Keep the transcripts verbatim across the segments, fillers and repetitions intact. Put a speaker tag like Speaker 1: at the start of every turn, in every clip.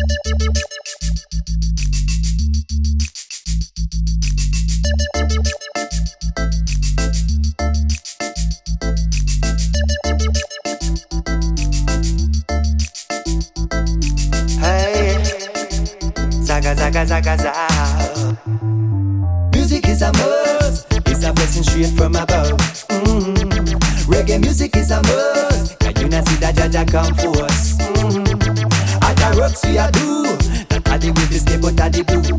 Speaker 1: Zaga, zaga, zaga, zaga.
Speaker 2: Music is a must, it's a blessing straight from above. Mm-hmm. Reggae music is a must, can you not see that Jaja come for us? Mm-hmm. At the works we a do, not at the with the step but at the blue.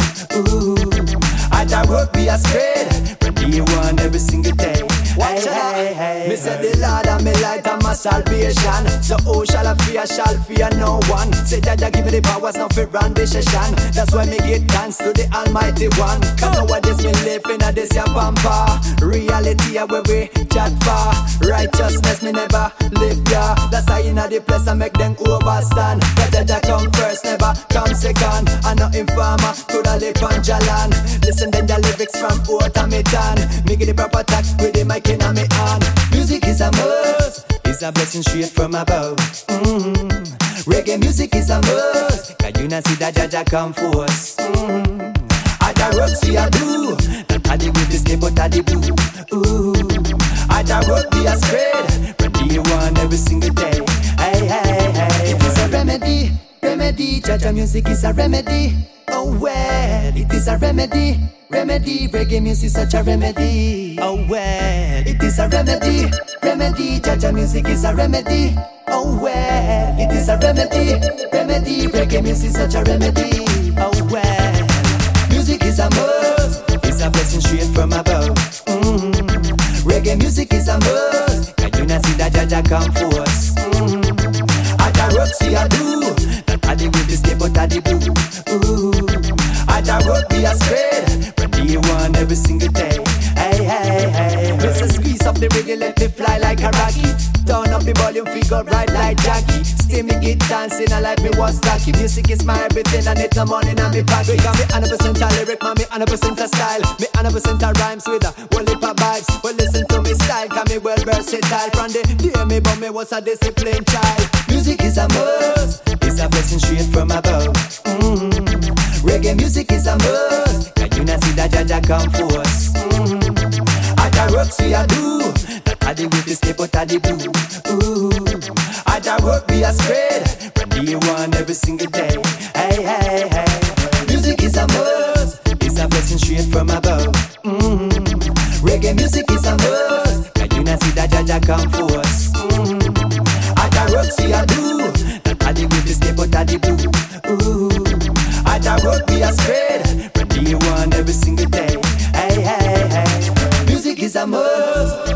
Speaker 2: Ooh. At the work we a spread, from day one every single day. Watch hey, hey, hey, me say the Lord and me light and my salvation. So who shall I fear, shall fear no one. Say Jaja give me the powers, not for run the session. That's why me give thanks to the Almighty One. Cause nowadays me live in a this ya pampa. Reality a where we chat for. Righteousness me never live ya. That's why in a the place I make them overstand. But Jaja come first, never come second. I'm not informer, coulda live on Jalan. Listen then the lyrics from Automaton. Me give the proper tact with the mic in a me hand. Music is a must, it's a blessing straight from above. Mm-hmm. Reggae music is a must, can you not see that Jaja come for us? Mm-hmm. At the works we a do, not at the with the step but at the blue. Ooh. At the work we a spread, from day one every single day. Hey, hey, hey. It is a remedy, remedy. Jaja music is a remedy. Oh well, it is a remedy, remedy. Reggae music such a remedy. Oh well, it is a remedy, remedy. Jaja music is a remedy. Oh well, it is a remedy, remedy. Reggae music such a remedy. Oh well, music is a must, it's a blessing straight from above. Mm-hmm. Reggae music is a must, can you not see that Jaja come for us? Mm-hmm. At the works we a do, not at the with the step but at the blue. Ooh. At the work we a spread, from day one every single day. Hey, hey, hey. Let's squeeze up the reggae, let me fly like a rocket. Turn up the volume, figure right like Jackie. Stay me get dancing, I like me was tacky. Music is my everything, and it's no money in my pocket. Got me one hundred percent a lyric, man, me one hundred percent a style. Me one hundred percent a rhymes with a whole heap of vibes. Well, listen to me style, got me well versatile. From the day me born, me was a disciplined child. Music is a must, it's a blessing straight from above. Mm-hmm. Reggae music is a must, can you not see that Jaja come for us? Mm-hmm. At the works we a do, not at the with the step but at the blue. Ooh. At the work we a spread, from day one every single day. Hey, hey, hey. Music is a must, it's a blessing straight from above. Mm-hmm. Reggae music is a must, can you not see that Jaja come for us? Mm-hmm. At the works we a do, not at the with the step but at the blue. Ooh. At the work we a spread, from day one every single day. Hey, hey, hey. Music is a must.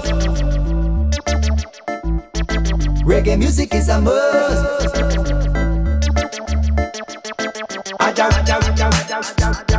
Speaker 2: Reggae music is a must. At the, at the, at the, at the,